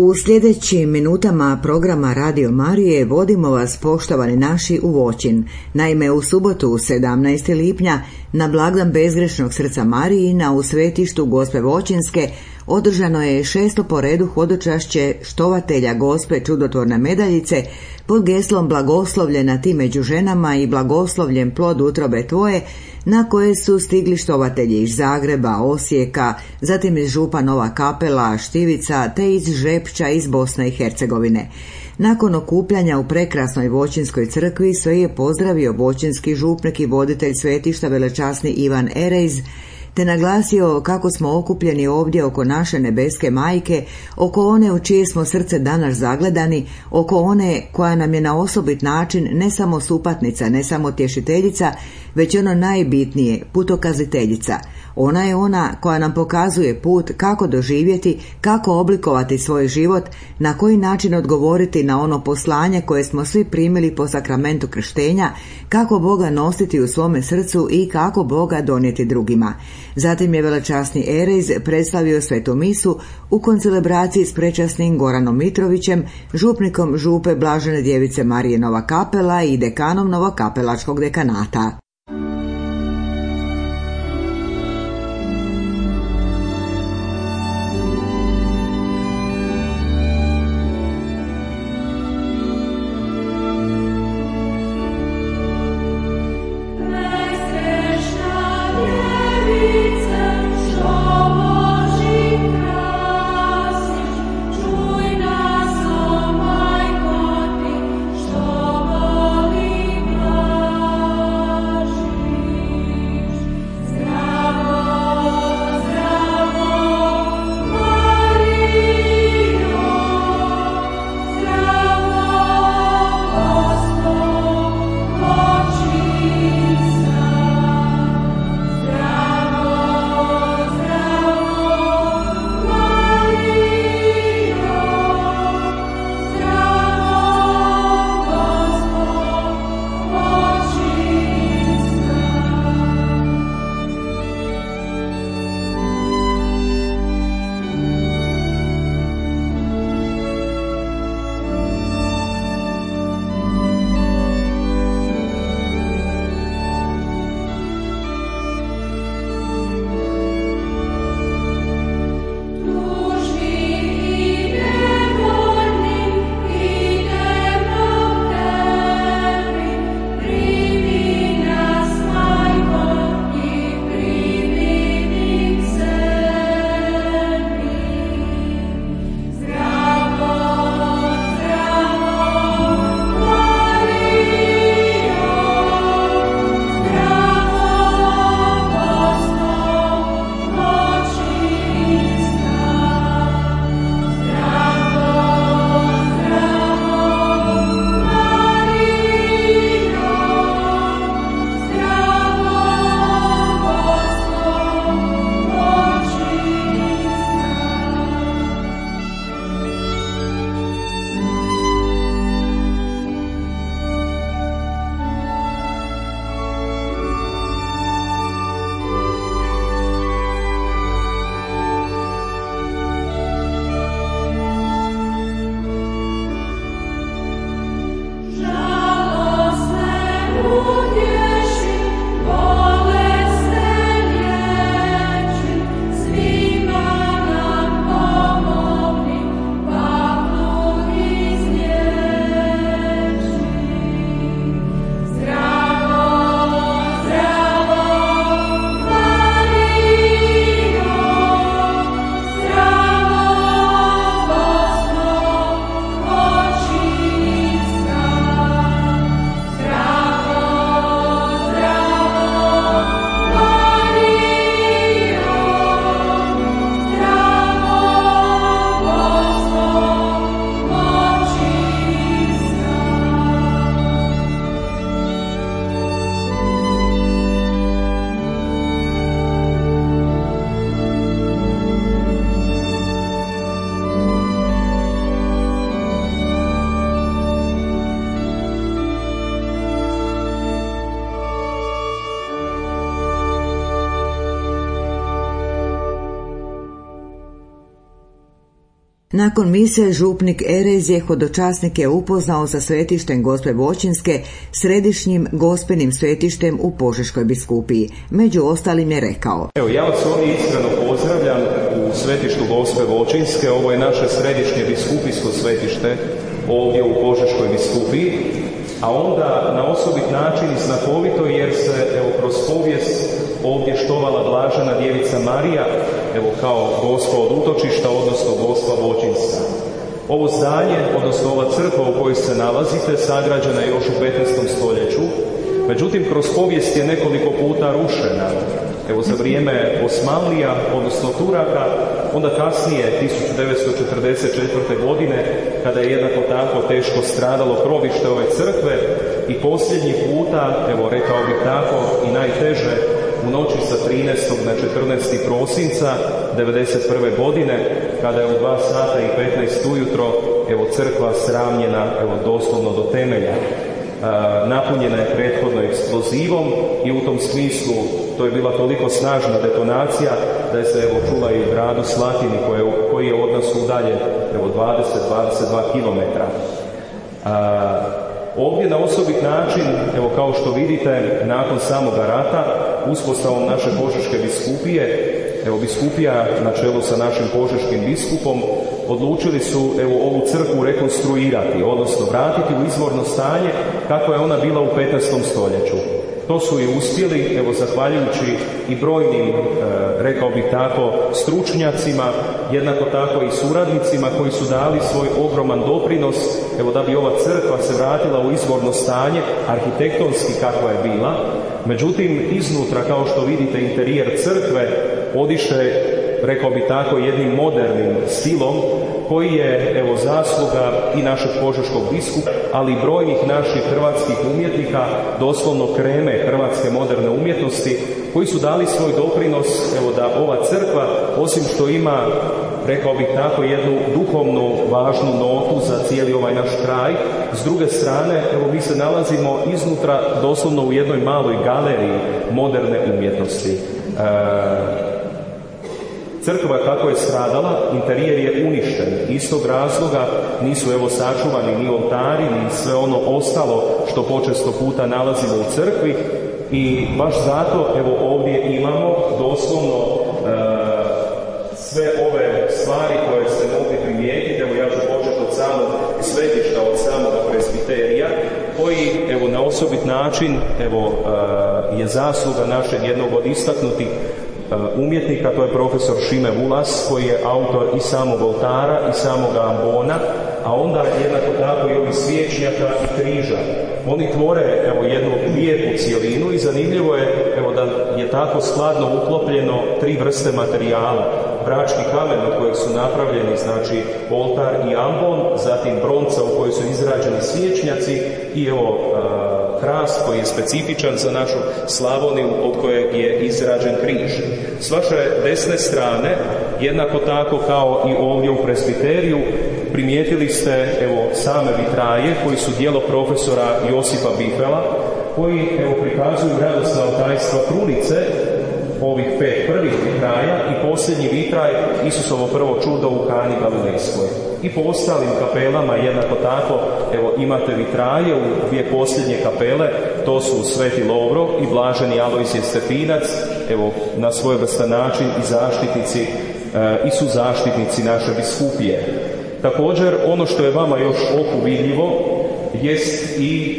U sljedećim minutama programa Radio Marije vodimo vas, poštovani naši, u Voćin. Naime, u subotu 17. lipnja na blagdan Bezgrešnog srca Marijina u svetištu Gospe Voćinske održano je 6. po redu hodočašće štovatelja Gospe čudotvorne medaljice pod geslom Blagoslovljena ti među ženama i blagoslovljen plod utrobe tvoje, na koje su stigli štovatelji iz Zagreba, Osijeka, zatim iz Župa Nova Kapela, Štivica te iz Žepča iz Bosne i Hercegovine. Nakon okupljanja u prekrasnoj Voćinskoj crkvi sve je pozdravio voćinski župnik i voditelj svetišta velečasni Ivan Erejz, te naglasio kako smo okupljeni ovdje oko naše nebeske majke, oko one u čije smo srce danas zagledani, oko one koja nam je na osobit način ne samo supatnica, ne samo tješiteljica, već ono najbitnije, putokaziteljica. Ona je ona koja nam pokazuje put kako doživjeti, kako oblikovati svoj život, na koji način odgovoriti na ono poslanje koje smo svi primili po sakramentu krštenja, kako Boga nositi u svome srcu i kako Boga donijeti drugima. Zatim je velečasni Erejz predstavio svetu misu u koncelebraciji s prečasnim Goranom Mitrovićem, župnikom Župe Blažene djevice Marije Nova Kapela i dekanom Novokapelačkog dekanata. Nakon mise župnik Erezije hodočasnike upoznao sa svetištem Gospe Voćinske, središnjim gospenim svetištem u Požeškoj biskupiji. Među ostalim je rekao: Evo, ja vas ovdje iskreno pozdravljam u svetištu Gospe Voćinske. Ovo je naše središnje biskupijsko svetište ovdje u Požeškoj biskupiji, a onda na osobit način i znakovito jer se kroz povijest ovdje štovala blažena djevica Marija, kao Gospa od utočišta, odnosno Gospa Voćinska. Ovo zdanje, odnosno ova crkva u kojoj se nalazite, sagrađena je još u 15. stoljeću, međutim kroz povijest je nekoliko puta rušena. Za vrijeme Osmanlija, odnosno Turaka, onda kasnije, 1944. godine, kada je jednako tako teško stradalo krovište ove crkve i posljednji puta, rekao bih tako, i najteže, u noći sa 13. na 14. prosinca 1991. godine, kada je u 2 sata i 15 ujutro, crkva sravnjena, doslovno do temelja. Napunjena je prethodno eksplozivom i u tom smislu to je bila toliko snažna detonacija da je se čula i u gradu Slatini koji je od nas udaljen 20-22 km. Ovdje na osobit način, kao što vidite, nakon samoga rata, uspostavom naše Požeške biskupije, biskupija na čelu sa našim požeškim biskupom odlučili su ovu crkvu rekonstruirati, odnosno vratiti u izvorno stanje kako je ona bila u 15. stoljeću. To su i uspjeli, zahvaljujući i brojnim, rekao bih tako, stručnjacima, jednako tako i suradnicima koji su dali svoj ogroman doprinos, da bi ova crkva se vratila u izvorno stanje, arhitektonski kakva je bila. Međutim, iznutra, kao što vidite, interijer crkve odiše, rekao bih tako, jednim modernim stilom koji je, zasluga i našeg požeškog biskupa, ali i brojnih naših hrvatskih umjetnika, doslovno kreme hrvatske moderne umjetnosti, koji su dali svoj doprinos, da ova crkva, osim što ima, rekao bih tako, jednu duhovnu važnu notu za cijeli ovaj naš kraj, s druge strane, mi se nalazimo iznutra, doslovno u jednoj maloj galeriji moderne umjetnosti. Crkva kako je stradala, interijer je uništen. Iz tog razloga nisu sačuvani ni oltari, ni sve ono ostalo što počesto puta nalazimo u crkvi i baš zato ovdje imamo doslovno sve ove stvari koje ste mogli primijetiti. Ja ću početi od samog svetišta, od samog presbiterija, koji na osobit način je zasluga našeg jednog od istaknutih umjetnika, to je profesor Šime Vulas, koji je autor i samog oltara i samog ambona, a onda jednako tako i ovih svječnjaka i križa. Oni tvore jednu lijepu cijelinu i zanimljivo je da je tako skladno uklopljeno 3 vrste materijala. Brački kamen od kojeg su napravljeni, znači oltar i ambon, zatim bronca u kojoj su izrađeni svječnjaci i hrast koji je specifičan za našu Slavoniju, od kojeg je izrađen križ. S vaše desne strane, jednako tako kao i ovdje u presbiteriju, primijetili ste same vitraje koji su djelo profesora Josipa Bifela, koji prikazuju radosna tajstva trunice, ovih 5 prvih vitraja i posljednji vitraj Isusovo prvo čudo u Kani Galilejskoj. I po ostalim kapelama jednako tako imate vitraje u 2 posljednje kapele, to su Sveti Lovro i Blaženi Alojzije Stepinac, na svojevrstan način i zaštitnici i su zaštitnici naše biskupije. Također, ono što je vama još oku vidljivo jest i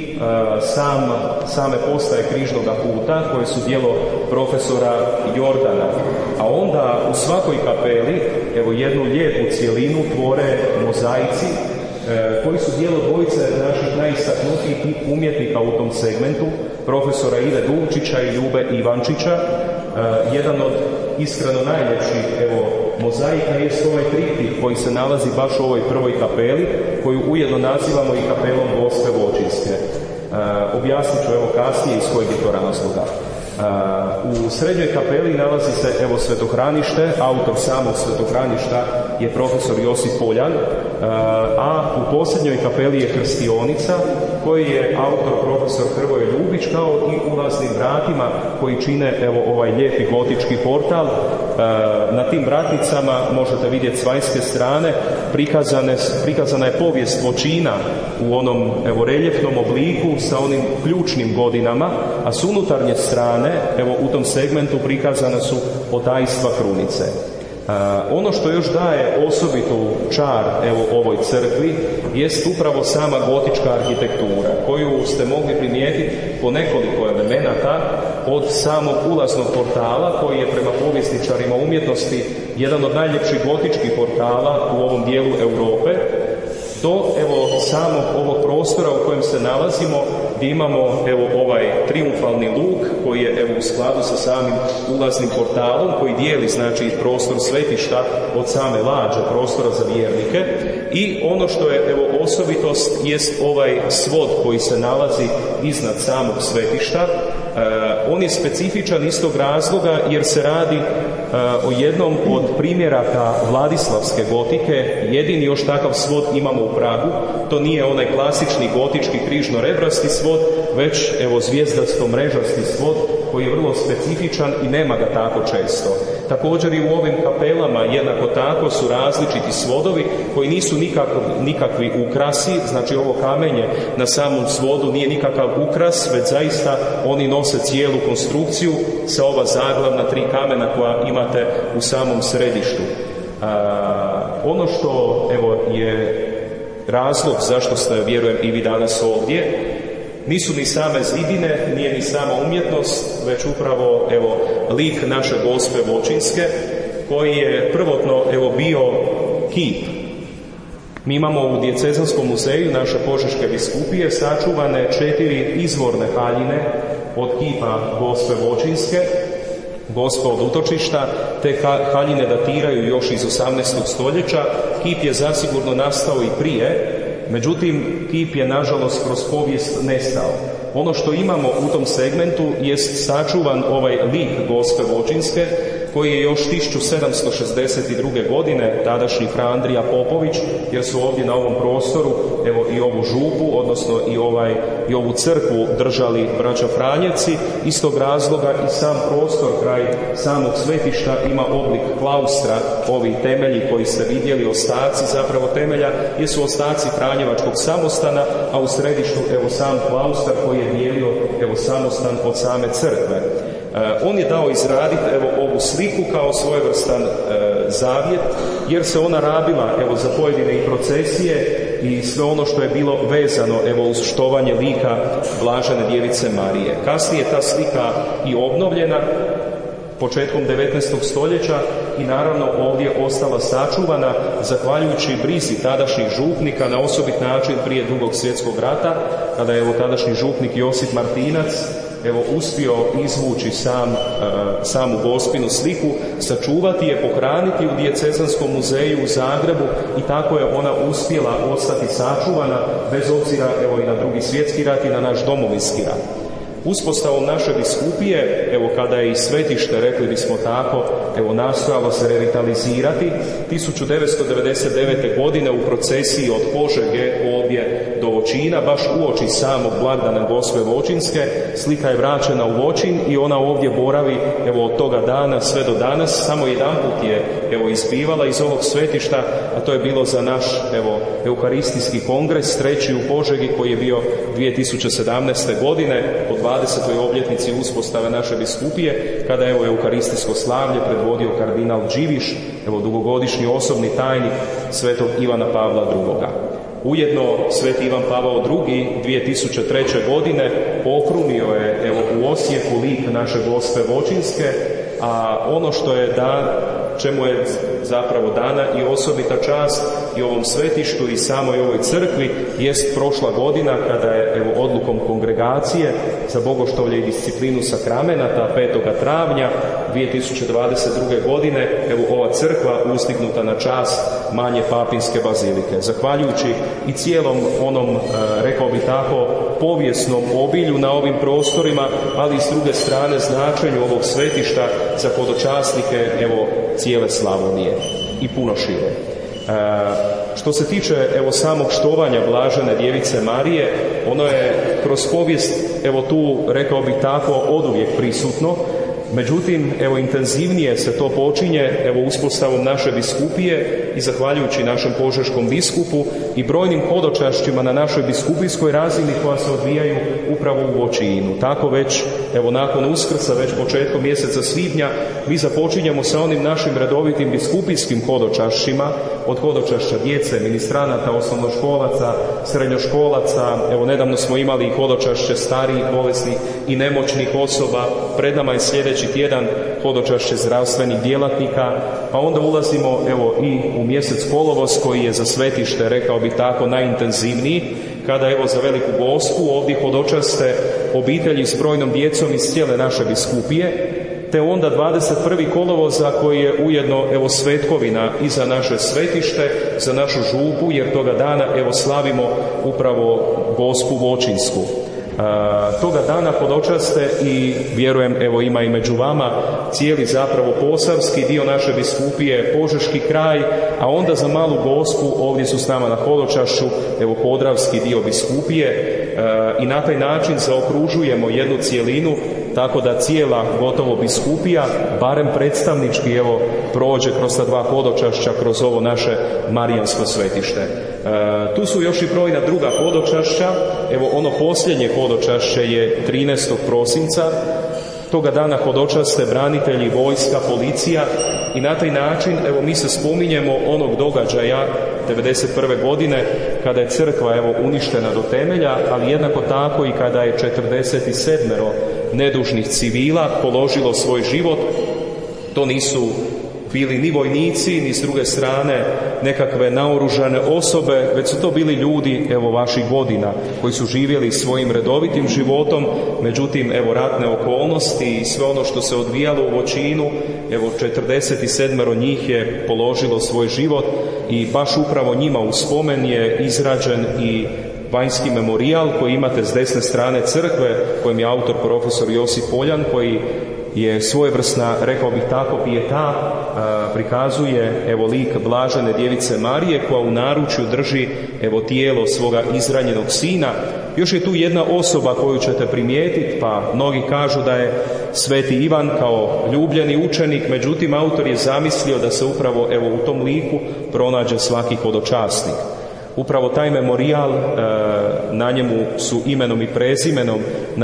same postaje križnoga puta koje su djelo profesora Jordana. A onda u svakoj kapeli jednu lijepu cjelinu tvore mozaici koji su djelo dvojice naših najistaknutijih umjetnika u tom segmentu, profesora Ive Duvčića i Ljube Ivančića. Jedan od iskreno najljepših mozaika je ovaj triptih koji se nalazi baš u ovoj prvoj kapeli, koju ujedno nazivamo i kapelom Gospe Voćinske. Objasnit ću kasnije iz kojeg je to razloga. U srednjoj kapeli nalazi se svetohranište, autor samog svetohraništa je profesor Josip Poljan, a u posljednjoj kapeli je krstionica koji je autor profesor Hrvoje Ljubić, kao i ulaznim vratima koji čine ovaj lijepi gotički portal. Na tim vratnicama možete vidjeti s vanjske strane prikazana je povijest Voćina u onom reljefnom obliku sa onim ključnim godinama, a s unutarnje strane u tom segmentu prikazana su otajstva krunice. Ono što još daje osobitu čar ovoj crkvi jest upravo sama gotička arhitektura koju ste mogli primijetiti po nekoliko elemenata, od samog ulaznog portala koji je prema povjesničarima umjetnosti jedan od najljepših gotičkih portala u ovom dijelu Europe, do samog ovog prostora u kojem se nalazimo, gdje imamo ovaj triumfalni luk koji je u skladu sa samim ulaznim portalom koji dijeli znači prostor svetišta od same lađe, prostora za vjernike. I ono što je osobitost jest ovaj svod koji se nalazi iznad samog svetišta. On je specifičan iz tog razloga jer se radi o jednom od primjeraka Vladislavske gotike. Jedini još takav svod imamo u Pragu. To nije onaj klasični gotički križno-rebrasti svod, već zvijezdasto-mrežasti svod koji je vrlo specifičan i nema ga tako često. Također i u ovim kapelama jednako tako su različiti svodovi koji nisu nikakvi ukrasi, znači ovo kamenje na samom svodu nije nikakav ukras, već zaista oni nose cijelu konstrukciju sa ova zaglavna 3 kamena koja imate u samom središtu. Ono što je razlog zašto ste, vjerujem, i vi danas ovdje, nisu ni same zidine, nije ni sama umjetnost, već upravo lik naše Gospe Voćinske koji je prvotno bio kip. Mi imamo u Diecezanskom muzeju naše Požeške biskupije sačuvane 4 izvorne haljine od kipa Gospe Voćinske, Gospe od utočišta. Te haljine datiraju još iz 18. stoljeća. Kip je zasigurno nastao i prije, međutim kip je nažalost kroz povijest nestao. Ono što imamo u tom segmentu jest sačuvan ovaj lik Gospe Voćinske koji je još 1762. godine tadašnji fra Andrija Popović, jer su ovdje na ovom prostoru i ovu župu, odnosno i ovu crkvu držali braća Franjevci. Iz tog razloga i sam prostor kraj samog svetišta ima oblik klaustra. Ovi temelji koji ste vidjeli, ostaci zapravo temelja, jesu ostaci Franjevačkog samostana, a u središtu sam klaustar koji je dijelio samostan od same crkve. On je dao izraditi ovu sliku kao svojevrstan zavjet, jer se ona rabila za pojedine i procesije i sve ono što je bilo vezano uz štovanje lika Blažene djevice Marije. Kasnije ta slika i obnovljena početkom 19. stoljeća i naravno ovdje ostala sačuvana zahvaljujući brizi tadašnjih župnika na osobit način prije Drugog svjetskog rata, kada je tadašnji župnik Josip Martinac uspio izvući samu Gospinu sliku, sačuvati je, pohraniti u Diecezanskom muzeju u Zagrebu i tako je ona uspjela ostati sačuvana bez obzira i na Drugi svjetski rat i na naš Domovinski rat. Uspostavom naše biskupije, kada je i svetište, rekli bismo tako, nastojalo se revitalizirati, 1999. godine u procesiji od Požege ovdje do Voćina, baš uoči samog blagdana Gospe Voćinske, slika je vraćena u Voćin i ona ovdje boravi od toga dana sve do danas. Samo jedanput je izbivala iz ovog svetišta, a to je bilo za naš euharistijski kongres, 3. u Požegi koji je bio 2017. godine po 20. obljetnici uspostave naše biskupije, kada je euharistijsko slavlje predvodio kardinal Điviš, dugogodišnji osobni tajnik svetog Ivana Pavla II. Ujedno sveti Ivan Pavao II. 2003. godine pokrunio je u Osijeku lik naše Gospe Voćinske, a ono što je čemu je zapravo dana i osobita čast i ovom svetištu i samoj ovoj crkvi jest prošla godina kada je odlukom kongregacije za bogoštovlje i disciplinu sakramenata 5. travnja 2022. godine ova crkva uzdignuta na čast manje papinske bazilike. Zahvaljujući i cijelom onom, rekao bi tako, povijesnom obilju na ovim prostorima, ali i s druge strane značenju ovog svetišta za hodočasnike cijele Slavonije i puno šire. Što se tiče samog štovanja Blažene Djevice Marije, ono je kroz povijest tu, rekao bih tako, oduvijek prisutno. Međutim, intenzivnije se to počinje uspostavom naše biskupije i zahvaljujući našem požeškom biskupu i brojnim hodočašćima na našoj biskupijskoj razini koja se odvijaju upravo u Voćinu. Tako već, nakon Uskrsa, već početkom mjeseca svibnja, mi započinjemo sa onim našim redovitim biskupijskim hodočašćima, od hodočašća djece, ministranata, osnovnoškolaca, srednjoškolaca. Nedavno smo imali hodočašće starijih, bolesnih i nemoćnih osoba. Pred nama je sljedeći tjedan hodočašće zdravstvenih djelatnika, pa onda ulazimo i u mjesec kolovoz koji je za svetište, rekao bih tako, najintenzivniji, kada za Veliku Gospu ovdje hodočaste obitelji s brojnom djecom iz cijele naše biskupije, te onda 21. kolovoza koji je ujedno svetkovina i za naše svetište, za našu župu, jer toga dana slavimo upravo Gospu Voćinsku. Toga dana hodočaste i vjerujem ima i među vama cijeli zapravo posavski dio naše biskupije, Požeški kraj, a onda za Malu Gospu ovdje su s nama na hodočašću podravski dio biskupije i na taj način zaokružujemo jednu cjelinu, tako da cijela gotovo biskupija barem predstavnički prođe kroz ta dva hodočašća, kroz ovo naše marijansko svetište. Tu su još i brojna druga hodočašća. Ono posljednje hodočašće je 13. prosinca. Toga dana hodočaste branitelji, vojska, policija i na taj način mi se spominjemo onog događaja 1991. godine kada je crkva uništena do temelja, ali jednako tako i kada je 47 nedužnih civila položilo svoj život. To nisu bili ni vojnici, ni s druge strane nekakve naoružane osobe, već su to bili ljudi vaših godina koji su živjeli svojim redovitim životom. Međutim, ratne okolnosti i sve ono što se odvijalo u Voćinu, 47 njih je položilo svoj život i baš upravo njima u spomen je izrađen i vanjski memorijal koji imate s desne strane crkve, kojem je autor profesor Josip Poljan, koji je svojevrsna, rekao bih tako, pijeta, prikazuje lik Blažene Djevice Marije koja u naručju drži tijelo svoga izranjenog sina. Još je tu jedna osoba koju ćete primijetiti, pa mnogi kažu da je Sveti Ivan kao ljubljeni učenik, međutim autor je zamislio da se upravo u tom liku pronađe svaki hodočasnik. Upravo taj memorijal, na njemu su imenom i prezimenom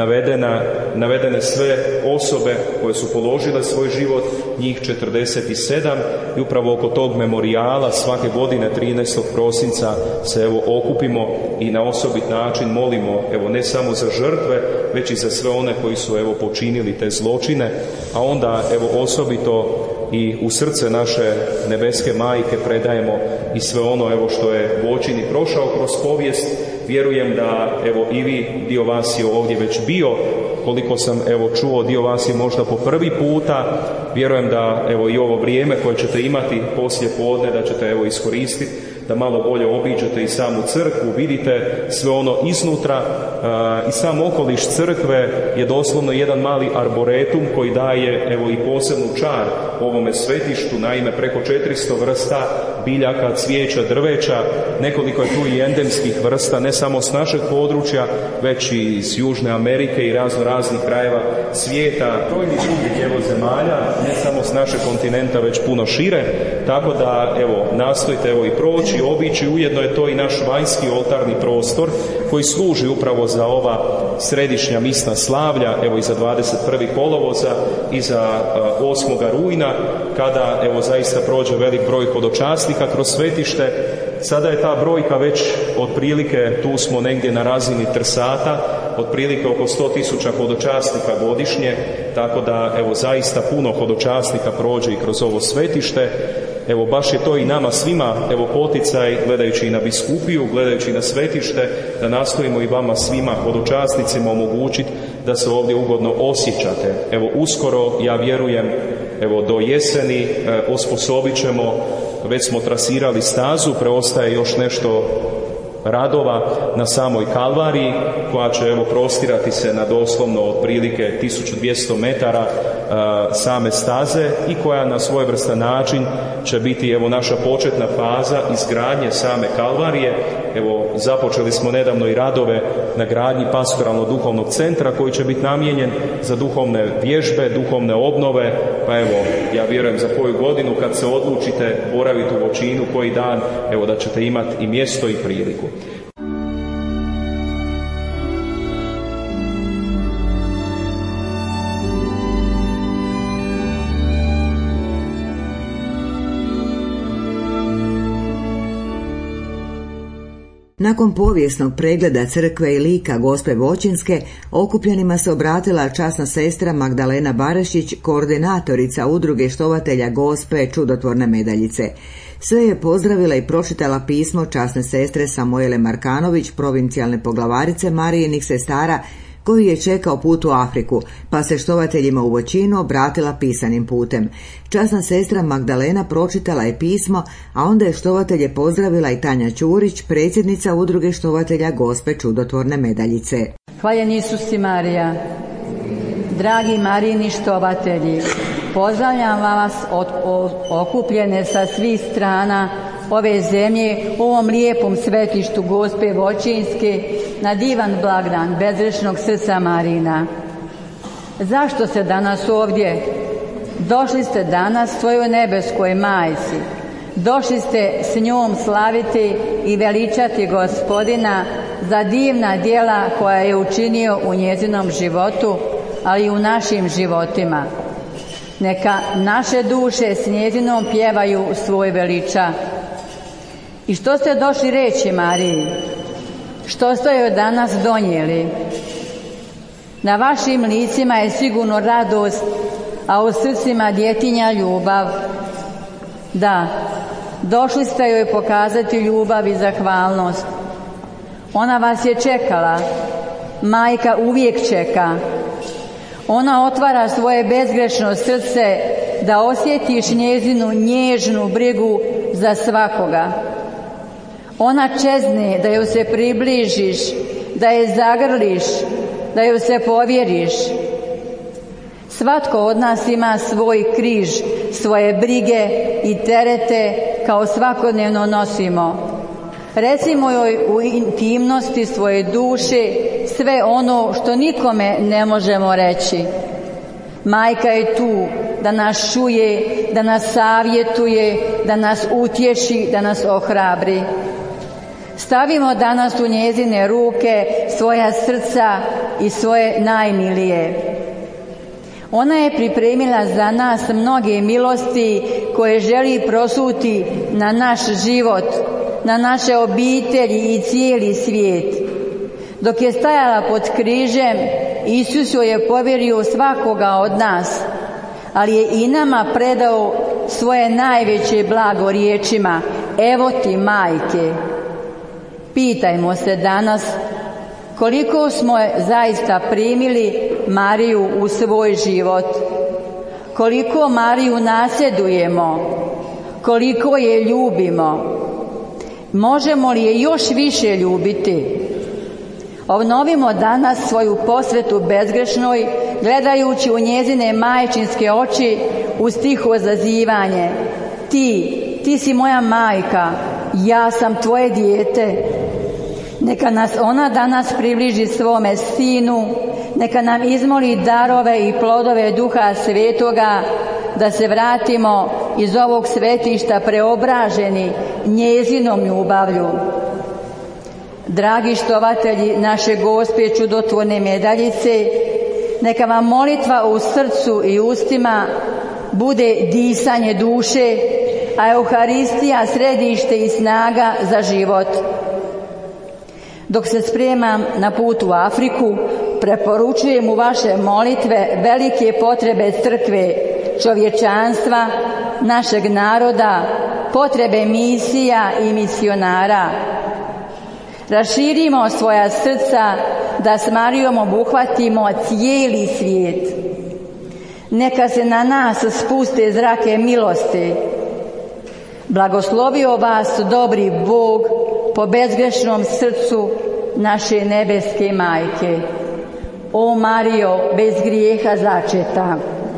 navedene sve osobe koje su položile svoj život, njih 47, i upravo oko tog memorijala svake godine 13. prosinca se okupimo i na osobit način molimo ne samo za žrtve, već i za sve one koji su počinili te zločine, a onda osobito i u srce naše nebeske majke predajemo i sve ono što je Voćini prošao kroz povijest. Vjerujem da i vi, dio vas je ovdje već bio, koliko sam čuo, dio vas je možda po prvi puta. Vjerujem da i ovo vrijeme koje ćete imati poslije podne da ćete iskoristiti da malo bolje obiđete i samu crkvu, vidite sve ono iznutra. I sam okoliš crkve je doslovno jedan mali arboretum koji daje i posebnu čar ovome svetištu. Naime, preko 400 vrsta biljaka, cvijeća, drveća, nekoliko je tu i endemskih vrsta, ne samo s našeg područja, već i iz Južne Amerike i raznih krajeva svijeta, brojnih drugih zemalja, ne samo s našeg kontinenta, već puno šire. Tako da nastojite i proći, obići. Ujedno je to i naš vanjski oltarni prostor koji služi upravo za ova središnja misna slavlja, i za 21. kolovoza i za 8. rujna, kada zaista prođe velik broj hodočasnika kroz svetište. Sada je ta brojka već otprilike, tu smo negdje na razini Trsata, otprilike oko 100.000 hodočasnika godišnje, tako da zaista puno hodočasnika prođe i kroz ovo svetište. Baš je to i nama svima poticaj, gledajući i na biskupiju, gledajući i na svetište, da nastojimo i vama svima hodočasnicima omogućiti da se ovdje ugodno osjećate. Uskoro, ja vjerujem, do jeseni osposobit ćemo, već smo trasirali stazu, preostaje još nešto radova na samoj Kalvariji, koja će prostirati se na doslovno otprilike 1200 metara same staze i koja na svojevrstan način će biti naša početna faza izgradnje same Kalvarije. Započeli smo nedavno i radove na gradnji pastoralno-duhovnog centra koji će biti namijenjen za duhovne vježbe, duhovne obnove, pa ja vjerujem za koju godinu kad se odlučite boraviti u Voćinu koji dan, da ćete imati i mjesto i priliku. Nakon povijesnog pregleda crkve i lika Gospe Voćinske, okupljenima se obratila časna sestra Magdalena Barašić, koordinatorica udruge štovatelja Gospe čudotvorne medaljice. Sve je pozdravila i pročitala pismo časne sestre Samuele Markanović, provincijalne poglavarice Marijinih sestara, koji je čekao put u Afriku, pa se štovateljima u Voćinu obratila pisanim putem. Časna sestra Magdalena pročitala je pismo, a onda je štovatelje pozdravila i Tanja Ćurić, predsjednica udruge štovatelja Gospe čudotvorne medaljice. Hvaljen Isus i Marija. Dragi Marijini štovatelji, pozdravljam vas okupljene sa svih strana ove zemlje u ovom lijepom svetištu Gospe Voćinske na divan blagdan bezgrešnog srca Marina. Zašto ste danas ovdje? Došli ste danas svojoj nebeskoj majci. Došli ste s njom slaviti i veličati Gospodina za divna djela koja je učinio u njezinom životu, ali i u našim životima. Neka naše duše s njezinom pjevaju svoj veliča. I što ste došli reći Mariji? Što ste joj danas donijeli? Na vašim licima je sigurno radost, a u srcima djetinja ljubav. Da, došli ste joj pokazati ljubav i zahvalnost. Ona vas je čekala. Majka uvijek čeka. Ona otvara svoje bezgrešno srce da osjetiš njezinu nježnu brigu za svakoga. Ona čezne da joj se približiš, da je zagrliš, da joj se povjeriš. Svatko od nas ima svoj križ, svoje brige i terete kao svakodnevno nosimo. Recimo joj u intimnosti svoje duše sve ono što nikome ne možemo reći. Majka je tu da nas čuje, da nas savjetuje, da nas utješi, da nas ohrabri. Stavimo danas u njezine ruke svoja srca i svoje najmilije. Ona je pripremila za nas mnoge milosti koje želi prosuti na naš život, na naše obitelji i cijeli svijet. Dok je stajala pod križem, Isus joj je povjerio svakoga od nas, ali je i nama predao svoje najveće blago riječima: evo ti majke. Pitajmo se danas koliko smo zaista primili Mariju u svoj život, koliko Mariju nasljedujemo, koliko je ljubimo, možemo li je još više ljubiti. Obnovimo danas svoju posvetu bezgrešnoj, gledajući u njezine majčinske oči uz tiho zazivanje: ti si moja majka, ja sam tvoje dijete. Neka nas ona danas približi svome Sinu, neka nam izmoli darove i plodove Duha Svetoga, da se vratimo iz ovog svetišta preobraženi njezinom ljubavlju. Dragi štovatelji naše Gospe čudotvorne medaljice, neka vam molitva u srcu i ustima bude disanje duše, a Euharistija središte i snaga za život. Dok se spremam na put u Afriku, preporučujem u vaše molitve velike potrebe crkve, čovječanstva, našeg naroda, potrebe misija i misionara. Raširimo svoja srca da s Marijom obuhvatimo cijeli svijet. Neka se na nas spuste zrake milosti. Blagoslovio vas dobri Bog, po bezgrešnom srcu naše nebeske majke. O Marijo, bez grijeha začeta.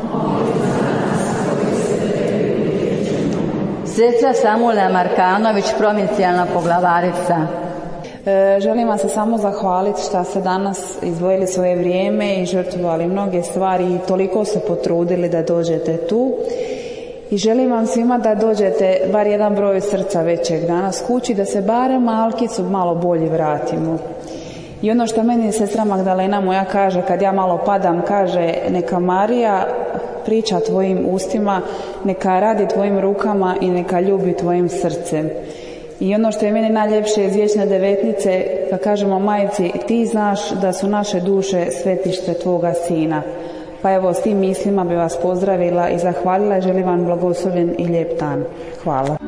Sestra Samula Markanović, provincijalna poglavarica. Želim vam se samo zahvaliti što ste danas izdvojili svoje vrijeme i žrtvovali mnoge stvari i toliko se potrudili da dođete tu. I želim vam svima da dođete bar jedan broj srca većeg danas kući, da se barem malkicu malo bolje vratimo. I ono što meni sestra Magdalena moja kaže, kad ja malo padam, kaže neka Marija priča tvojim ustima, neka radi tvojim rukama i neka ljubi tvojim srcem. I ono što je meni najljepše iz vječne devetnice, kad kažemo majci, ti znaš da su naše duše svetište tvoga sina. Pa evo, s tim mislima bi vas pozdravila i zahvalila i želim vam blagoslovljen i lijep dan. Hvala.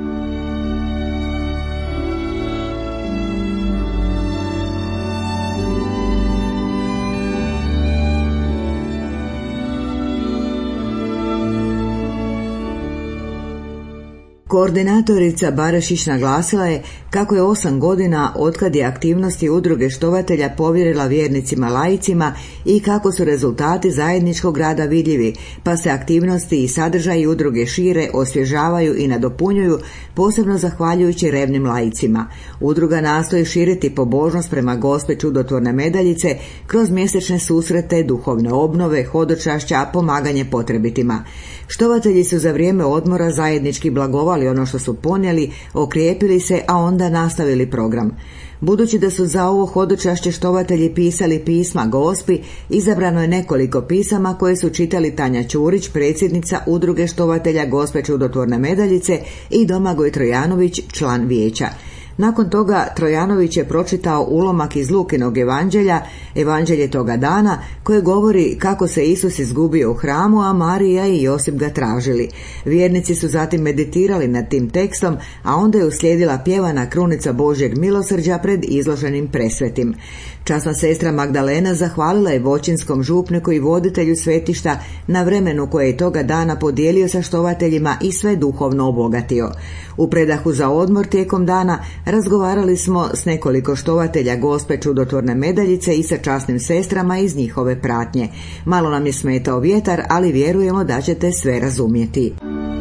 Koordinatorica Barašić naglasila je kako je 8 godina otkad je aktivnosti udruge štovatelja povjerila vjernicima laicima i kako su rezultati zajedničkog rada vidljivi, pa se aktivnosti i sadržaji udruge šire, osvježavaju i nadopunjuju, posebno zahvaljujući revnim laicima. Udruga nastoji širiti pobožnost prema Gospe čudotvorne medaljice kroz mjesečne susrete, duhovne obnove, hodočašća, pomaganje potrebitima. Štovatelji su za vrijeme odmora zajednički blagovali ono što su ponijeli, okrijepili se, a onda nastavili program. Budući da su za ovo hodočašće štovatelji pisali pisma Gospi, izabrano je nekoliko pisama koje su čitali Tanja Ćurić, predsjednica udruge štovatelja Gospe čudotvorne medaljice, i Domagoj Trojanović, član vijeća. Nakon toga Trojanović je pročitao ulomak iz Lukinog evanđelja, evanđelje toga dana, koje govori kako se Isus izgubio u hramu, a Marija i Josip ga tražili. Vjernici su zatim meditirali nad tim tekstom, a onda je uslijedila pjevana krunica Božjeg milosrđa pred izloženim presvetim. Časna sestra Magdalena zahvalila je voćinskom župniku i voditelju svetišta na vremenu koje je toga dana podijelio sa štovateljima i sve duhovno obogatio. U predahu za odmor tijekom dana razgovarali smo s nekoliko štovatelja Gospe čudotvorne medaljice i sa časnim sestrama iz njihove pratnje. Malo nam je smetao vjetar, ali vjerujemo da ćete sve razumjeti.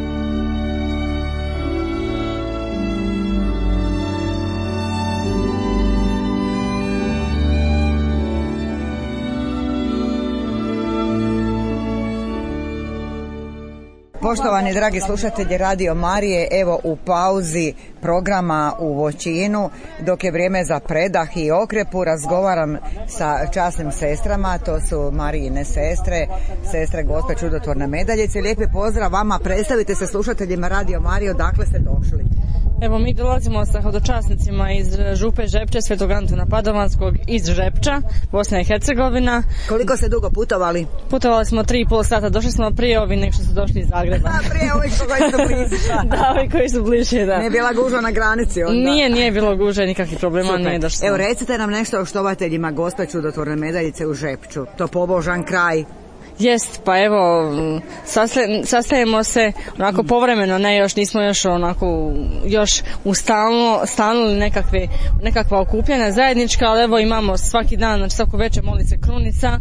Poštovani dragi slušatelji Radio Marije, evo u pauzi programa u Voćinu, dok je vrijeme za predah i okrepu, razgovaram sa časnim sestrama, to su Marijine sestre, sestre Gospe čudotvorne medaljice. Lijepi pozdrav vama, predstavite se slušateljima Radio Marije, odakle ste došli? Evo, mi dolazimo sa hodočasnicima iz Župe Žepče, Svetog Antuna Padovanskog, iz Žepča, Bosna i Hercegovina. Koliko ste dugo putovali? Putovali smo 3,5 sata, došli smo prije ovi nek što su došli iz Zagreba. Prije ovih koji su bliži. Da, ovi koji su bliži, da. Nije bila gužva na granici onda? Nije bilo gužve, nikakvih problema, nije došlo. Evo, recite nam nešto o štovateljima Gospe čudotvorne medaljice u Žepču, to pobožan kraj. Jest, pa evo, sastajemo se onako povremeno, ne još, nismo još onako, još stalno nekakva okupljanja zajednička, ali evo imamo svaki dan, znači svako večer moli se krunica,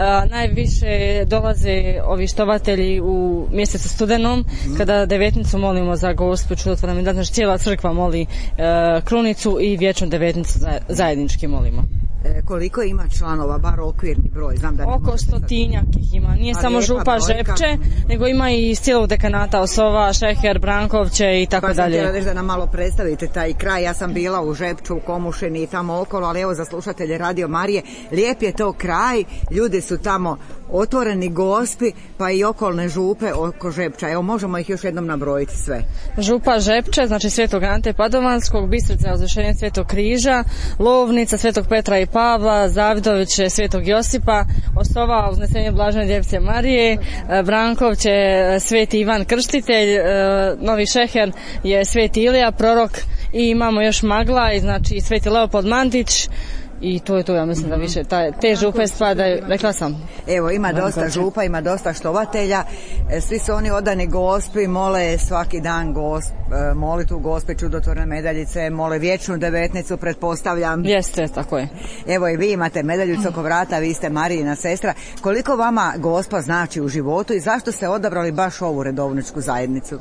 najviše dolaze ovi štovatelji u mjesecu studenom, kada devetnicu molimo za Gospu čudotvorne medaljice, znači cijela crkva moli krunicu i vječnu devetnicu zajednički molimo. Koliko ima članova, bar okvirni broj? Znam da oko 100-tinjak ih ima. Nije samo Župa Žepče, nego ima i iz cijelog dekanata Osova, Šeher, Brankovće i tako dalje. Pa sam htjela reći da nam malo predstavite taj kraj. Ja sam bila u Žepču, u Komušini i tamo okolo, ali evo za slušatelje Radio Marije, lijep je to kraj, ljudi su tamo otvoreni Gospi, pa i okolne župe oko Žepča. Evo, možemo ih još jednom nabrojiti sve. Župa Žepče, znači Svetog Ante Padovanskog, Bistrica Uzvišenje Svetog Križa, Lovnica Svetog Petra i Pavla, Zavidoviće Svetog Josipa, Osova Uznesenje Blažene Djevice Marije, Brankovće Sveti Ivan Krštitelj, Novi Šeher je Sveti Ilija prorok i imamo još Magla i znači Sveti Leopold Mandić i to je to, ja mislim da više te župe spadaju, rekla sam. Evo, ima dosta župa, ima dosta štovatelja, svi su oni odani Gospi, mole svaki dan molitu Gospe čudotvorne medaljice, mole vječnu devetnicu, pretpostavljam. Jeste, tako je. Evo i vi imate medaljicu oko vrata, vi ste Marijina sestra. Koliko vama Gospa znači u životu i zašto ste odabrali baš ovu redovničku zajednicu?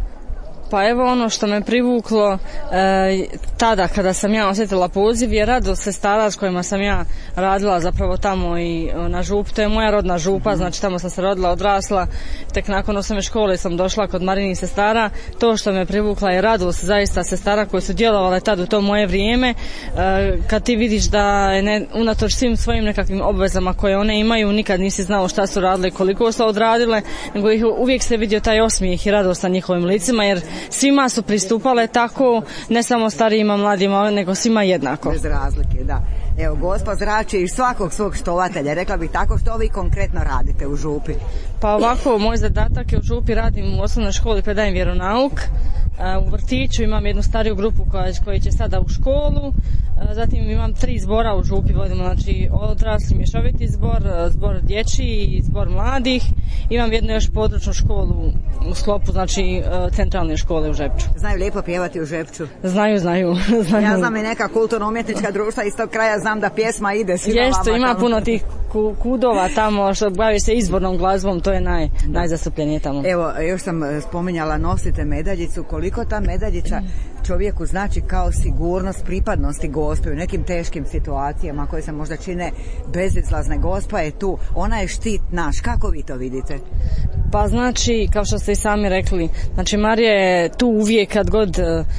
Pa evo ono što me privuklo tada kada sam ja osjetila poziv je radost sestara s kojima sam ja radila zapravo tamo i na župi. To je moja rodna župa, znači tamo sam se rodila, odrasla. Tek nakon osnovne škole sam došla kod Marijinih sestara. To što me privukla je radost zaista sestara koje su djelovale tad u to moje vrijeme. Kad ti vidiš da je unatoč svim svojim nekakvim obvezama koje one imaju, nikad nisi znao šta su radile, koliko su odradile, nego ih uvijek se vidio taj osmijeh i radost na njihovim licima, jer svima su pristupale tako, ne samo starijima, mladima, nego svima jednako. Bez razlike, da. Evo, Gospa zrači iz svakog svog štovatelja. Rekla bih tako, što vi konkretno radite u župi? Pa ovako, moj zadatak je u župi, radim u osnovnoj školi, predajem vjeronauk. U vrtiću imam jednu stariju grupu koja će sada u školu. Zatim imam 3 zbora u župi, vodimo, znači odrasli mješoviti zbor dječji i zbor mladih. Imam jednu još područnu školu u sklopu, znači centralne škole u Žepču. Znaju lijepo pjevati u Žepču? Znaju. Ja znam i neka kulturno-umjetnička društva iz tog kraja, znam da pjesma ide svima vama. Jeste, ima puno tih kudova tamo što bavi se izbornom glazbom, to je najzastupljenije tamo. Evo, još sam spominjala, nosite medaljicu. Koliko ta medaljica čovjeku znači kao sigurnost pripadnosti Gospe u nekim teškim situacijama koje se možda čine bezizlazne? Gospa je tu, ona je štit naš. Kako vi to vidite? Pa znači, kao što ste i sami rekli, znači Marija je tu uvijek kad god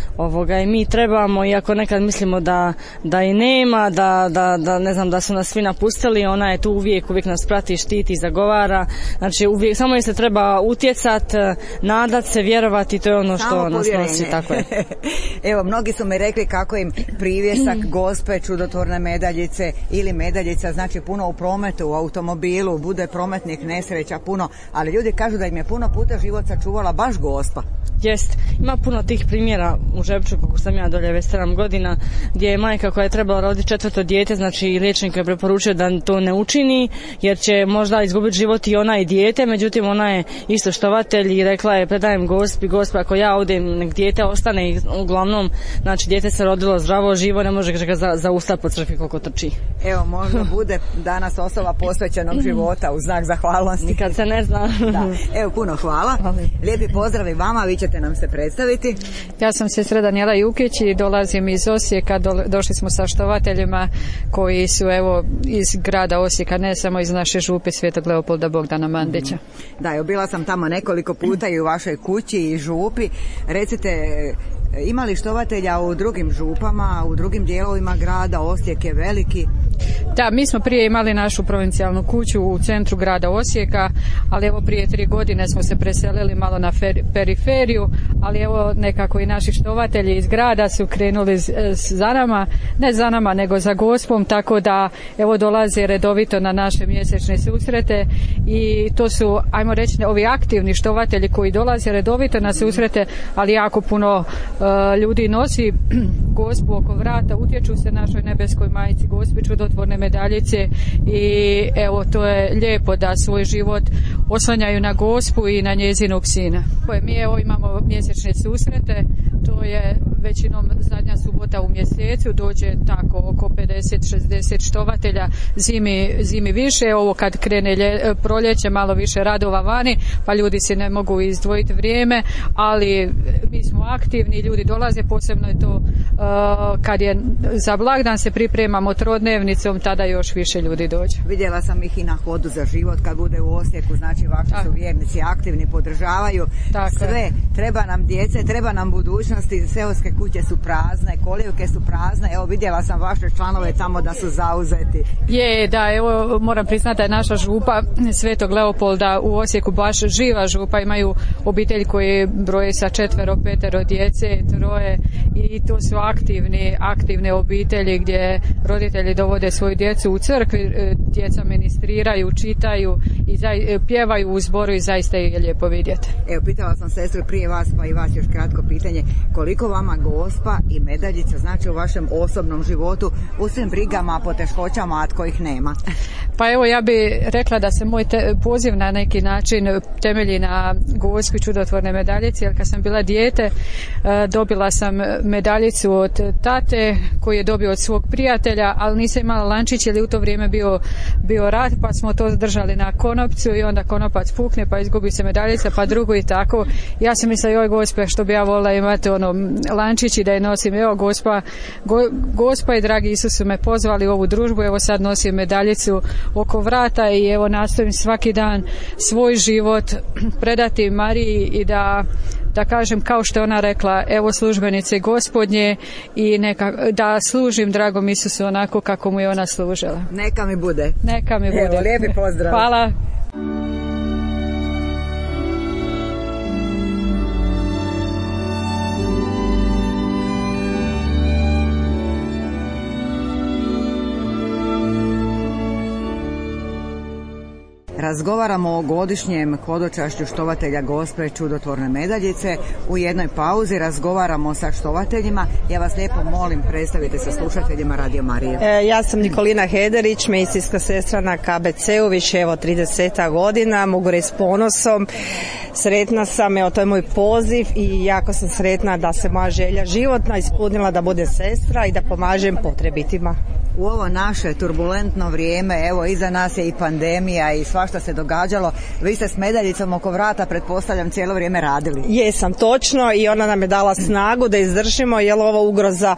i mi trebamo, iako nekad mislimo da i nema, da ne znam, da su nas svi napustili, ona je tu uvijek nas prati, štiti, zagovara. Znači uvijek samo je se treba utjecat, nadat se, vjerovati, to je ono što nas nosi, tako je. Evo, mnogi su mi rekli kako im privjesak Gospe čudotvorne medaljice ili medaljica znači puno u prometu, u automobilu, bude prometnih nesreća puno, ali ljudi kažu da im je puno puta život sačuvala baš Gospa. Jest, ima puno tih primjera u Žepču, kako sam ja dolje već 7 godina, gdje je majka koja je trebala roditi 4. dijete, znači liječnik je preporučio da to ne učini, jer će možda izgubiti život i ona i dijete, međutim ona je isto štovatelj i rekla je, predajem Gospi, ako ja odem, nek dijete ostane, i uglavnom, znači dijete se rodilo zdravo, živo, ne može ga zaustaviti po crkvi koliko trči. Evo, možda bude danas osoba posvećenog života u znak zahvalnosti. Nikad se ne zna. Da. Evo, puno hvala. Lijepi pozdrav i vama, vi ćete nam se predstaviti. Ja sam sestra Danijela Jukić i dolazim iz Osijeka. Došli smo sa štovateljima koji su iz grada Osijeka, ne samo iz naše župe Svetog Leopolda Bogdana Mandića. Da, evo, bila sam tamo nekoliko puta i u vašoj kući i župi. Recite, ima li štovatelja u drugim župama, u drugim dijelovima grada? Osijek je veliki. Da, mi smo prije imali našu provincijalnu kuću u centru grada Osijeka, ali prije 3 godine smo se preselili malo na periferiju, ali nekako i naši štovatelji iz grada su krenuli za nama, ne za nama nego za Gospom, tako da dolaze redovito na naše mjesečne susrete i to su, ajmo reći, ovi aktivni štovatelji koji dolaze redovito na susrete, ali jako puno ljudi nosi Gospu oko vrata, utječu se našoj nebeskoj majci Gospi čudotvorne medaljice i to je lijepo da svoj život oslanjaju na Gospu i na njezinog sina. Mi imamo mjesečne susrete, to je većinom zadnja subota u mjesecu, dođe tako oko 50-60 štovatelja, zimi više, kad krene proljeće malo više radova vani, pa ljudi se ne mogu izdvojiti vrijeme, ali mi smo aktivni, ljudi dolaze, posebno je to kad je za blagdan se pripremamo trodnevnicom, tada još više ljudi dođe. Vidjela sam ih i na Hodu za život kad bude u Osijeku, znači vaši su vjernici aktivni, podržavaju sve. Treba nam djece, treba nam budućnosti, seoske kuće su prazne, kolivke su prazne, vidjela sam vaše članove tamo da su zauzeti. Moram priznati da je naša župa Svetog Leopolda u Osijeku baš živa župa, imaju obitelji koji broje sa 4-5 djece, 3 i to su aktivne obitelji gdje roditelji dovode svoju djecu u crkvi, djeca ministriraju, čitaju i pjevaju u zboru i zaista je lijepo vidjeti. Evo, pitala sam sestru prije vas, pa i vas još kratko pitanje, koliko vama Gospa i medaljica znači u vašem osobnom životu, u svim brigama, poteškoćama, a kojih nema? Pa evo, ja bih rekla da se moj poziv na neki način temelji na Gospi čudotvorne medaljice, jer kad sam bila dijete dobila sam medaljicu od tate koji je dobio od svog prijatelja, ali nisam imala lančić jer je u to vrijeme bio rat, pa smo to držali na konopcu i onda konopac pukne pa izgubi se medaljica, pa drugo i tako. Ja sam mislila, joj Gospe, što bi ja volila imati lančić i da je nosim. Evo, Gospa i dragi Isus su me pozvali u ovu družbu, evo sad nosim medaljicu oko vrata i evo nastojim svaki dan svoj život predati Mariji i da kažem, kao što je ona rekla, evo službenice Gospodnje, i da služim dragom Isusu onako kako mu je ona služila. Neka mi bude. Neka mi bude. Evo, lijepi pozdrav. Hvala. Razgovaramo o godišnjem hodočašću štovatelja Gospe čudotvorne medaljice. U jednoj pauzi razgovaramo sa štovateljima. Ja vas lijepo molim, predstavite se slušateljima Radio Marije. Ja sam Nikolina Hederić, medicinska sestra na KBC-u, više evo 30 godina, mogu reći s ponosom. Sretna sam, evo to je moj poziv i jako sam sretna da se moja želja životna ispunila da budem sestra i da pomažem potrebitima. U ovo naše turbulentno vrijeme, evo iza nas je i pandemija i svašta se događalo, vi ste s medaljicom oko vrata, pretpostavljam, cijelo vrijeme radili. Jesam, točno, i ona nam je dala snagu da izdržimo, jer ova ugroza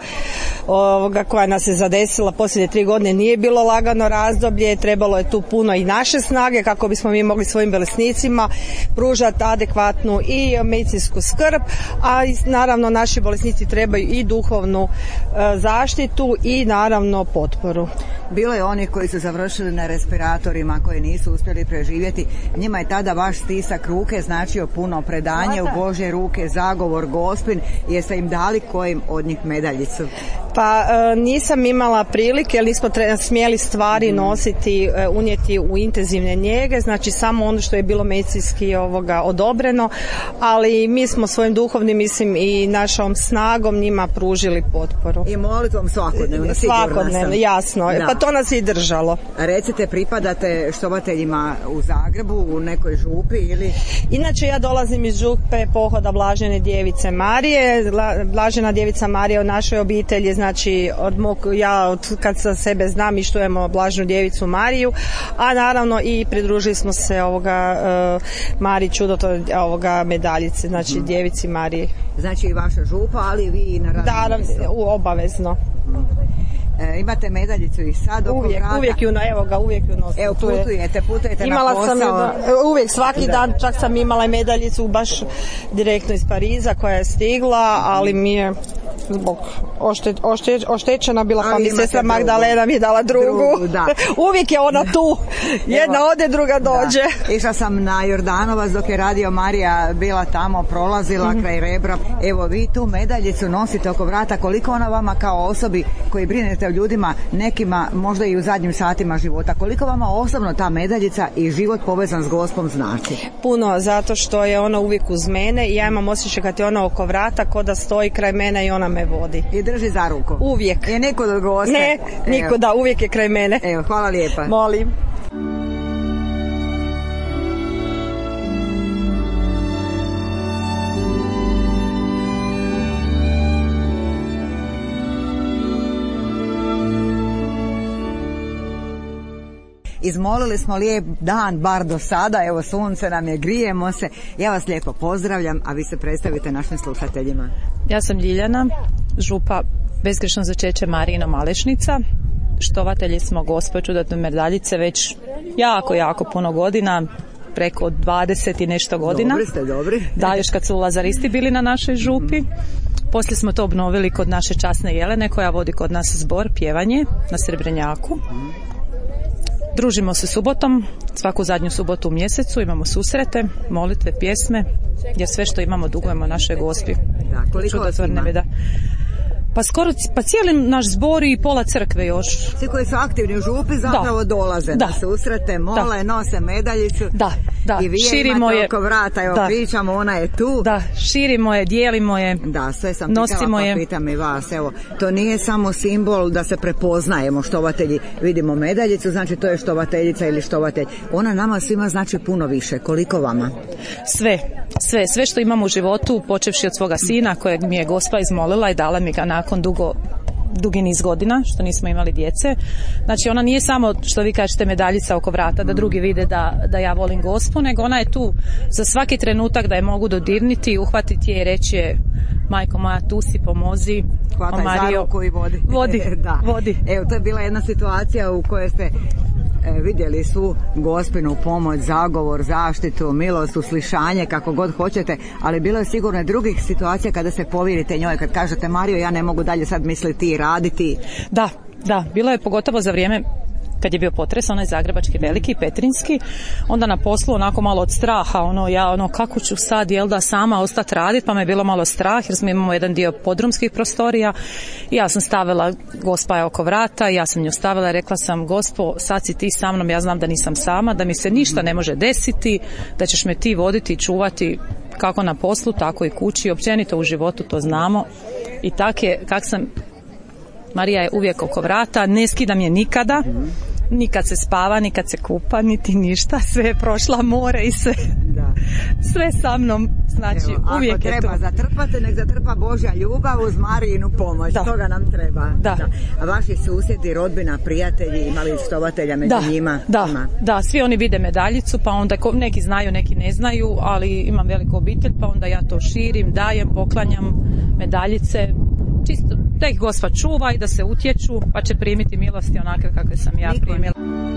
koja nas je zadesila posljednje 3 godine nije bilo lagano razdoblje, trebalo je tu puno i naše snage kako bismo mi mogli svojim bolesnicima pružati adekvatnu i medicinsku skrb, a naravno naši bolesnici trebaju i duhovnu zaštitu i naravno potporu. Bilo je onih koji su završili na respiratorima, koji nisu uspjeli preživjeti. Njima je tada vaš stisak ruke značio puno, predanje u Božje ruke, zagovor Gospin. Jeste im dali kojim od njih medaljicu? Pa nisam imala prilike, jer nismo smjeli stvari nositi, unijeti u intenzivne njege, znači samo ono što je bilo medicinski odobreno, ali mi smo svojim duhovnim, mislim, i našom snagom njima pružili potporu. I molitvom svakodnevno, sigurna sam. Jasno, da. Pa to nas je i držalo. Recite, pripadate štovateljima u Zagrebu, u nekoj župi ili? Inače, ja dolazim iz župe Pohoda Blažene djevice Marije. Blažena djevica Marija u našoj obitelji, znači kad sa sebe znam i štujemo Blaženu djevicu Mariju, a naravno i pridružili smo se Mariji čudotvorne medaljice, znači djevici Mariji. Znači i vaša župa, ali vi i na radnom mjestu. Obavezno. Imate medaljicu i sad oko vrata? Uvijek ju nosim. Evo, putujete imala na posao. Uvijek, svaki dan, čak sam imala medaljicu baš direktno iz Pariza koja je stigla, ali mi je zbog oštećena bila, pa mi sestra Magdalena mi je dala drugu. Da. Uvijek je ona tu. Jedna ode, druga dođe. Da. Išla sam na Jordanovac dok je Radio Marija bila tamo, prolazila kraj Rebra. Evo, vi tu medaljicu nosite oko vrata. Koliko ona vama kao osobi koji brinete o ljudima, nekima možda i u zadnjim satima života, koliko vama osobno ta medaljica i život povezan s Gospom znači? Puno, zato što je ona uvijek uz mene i ja imam osjećaj kad je ona oko vrata, ko da stoji kraj mene i ona me vodi. I drži za ruku? Uvijek. Je niko do goste? Ne, niko, da, uvijek je kraj mene. Evo, hvala lijepa. Molim. Izmolili smo lijep dan, bar do sada, evo sunce nam je, grijemo se. Ja vas lijepo pozdravljam, a vi se predstavite našim slušateljima. Ja sam Ljiljana, župa Bezgrešno začeće Marijina Malešnica. Štovatelji smo Gospe čudotvorne medaljice već jako puno godina, preko 20 i nešto godina. Dobri ste, dobri. Da, još kad su lazaristi bili na našoj župi. Poslije smo to obnovili kod naše časne Jelene koja vodi kod nas zbor pjevanje na Srebrenjaku. Družimo se subotom, svaku zadnju subotu u mjesecu, imamo susrete, molitve, pjesme, jer sve što imamo dugujemo našoj Gospi. Da, koliko vas ima? Pa cijeli naš zbor i pola crkve još. Svi koji su aktivni u župi zapravo dolaze na susrete, mole, nose medaljicu. Da. I vi širimo imate je oko vrata, evo pričamo, ona je tu. Da, širimo je, dijelimo je. Da, sve sam pitala, pa pitam i vas. Evo, to nije samo simbol da se prepoznajemo štovatelji, vidimo medaljicu, znači to je štovateljica ili štovatelj. Ona nama svima znači puno više. Koliko vama? Sve što imamo u životu, počevši od svoga sina kojeg mi je Gospa izmolila i dala mi ga nakon dugi niz godina što nismo imali djece. Znači ona nije samo što vi kažete medaljica oko vrata da drugi vide da ja volim Gospu, nego ona je tu za svaki trenutak da je mogu dodirniti, uhvatiti je i reći je majko moja tu si, pomozi. Hvataj za ruku i vodi. Vodi. Evo, to je bila jedna situacija u kojoj ste vidjeli svu Gospinu pomoć, zagovor, zaštitu, milost, uslišanje, kako god hoćete, ali bilo je sigurno i drugih situacija kada se povjerite njoj, kad kažete Marijo, ja ne mogu dalje sad misliti i raditi. Da, bilo je pogotovo za vrijeme kad je bio potres, onaj zagrebački veliki, petrinski, onda na poslu onako malo od straha, kako ću sad, sama ostati raditi, pa me je bilo malo strah, jer smo imamo jedan dio podrumskih prostorija i ja sam stavila, Gospa je oko vrata, ja sam nju stavila i rekla sam, Gospo, sad si ti sa mnom, ja znam da nisam sama, da mi se ništa ne može desiti, da ćeš me ti voditi i čuvati kako na poslu, tako i kući, općenito u životu, to znamo. I tak je, Marija je uvijek oko vrata, ne skidam je nikada, nikad se spava, nikad se kupa, niti ništa, sve je prošla more i sve sa mnom, znači uvijek je tu. Ako treba zatrpate, nek zatrpa Božja ljubav uz Marijinu pomoć, toga nam treba. Da. A vaši susjedi, rodbina, prijatelji, imali štovatelja među njima? Da, svi oni vide medaljicu, pa onda neki znaju, neki ne znaju, ali imam veliku obitelj, pa onda ja to širim, dajem, poklanjam medaljice, čisto da ih Gospa čuva i da se utječu, pa će primiti milosti onakve kakve sam ja primila.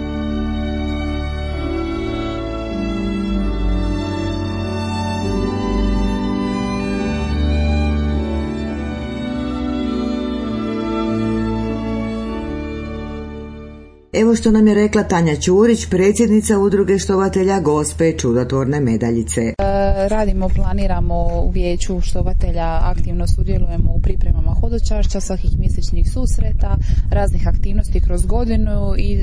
Evo što nam je rekla Tanja Ćurić, predsjednica udruge štovatelja Gospe čudotvorne medaljice. Radimo, planiramo u vijeću štovatelja, aktivno sudjelujemo u pripremama hodočašća, svakih mjesečnih susreta, raznih aktivnosti kroz godinu i